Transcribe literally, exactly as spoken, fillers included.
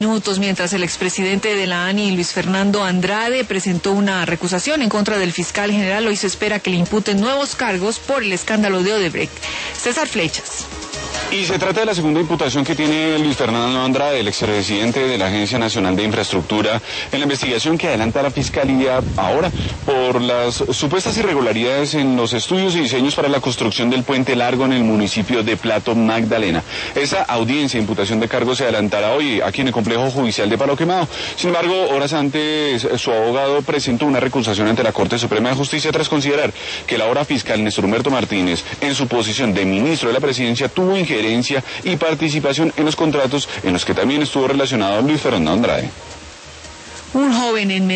Minutos, mientras el expresidente de la ANI, Luis Fernando Andrade, presentó una recusación en contra del fiscal general, hoy se espera que le imputen nuevos cargos por el escándalo de Odebrecht. César Flechas. Y se trata de la segunda imputación que tiene Luis Fernando Andrade, el expresidente de la Agencia Nacional de Infraestructura, en la investigación que adelanta la Fiscalía ahora por las supuestas irregularidades en los estudios y diseños para la construcción del puente largo en el municipio de Plato Magdalena. Esa audiencia de imputación de cargos se adelantará hoy aquí en el complejo judicial de Palo Quemado. Sin embargo, horas antes su abogado presentó una recusación ante la Corte Suprema de Justicia tras considerar que el ahora fiscal Néstor Humberto Martínez, en su posición de ministro de la Presidencia, tuvo injerencia y participación en los contratos en los que también estuvo relacionado Luis Fernando Andrade. Un joven en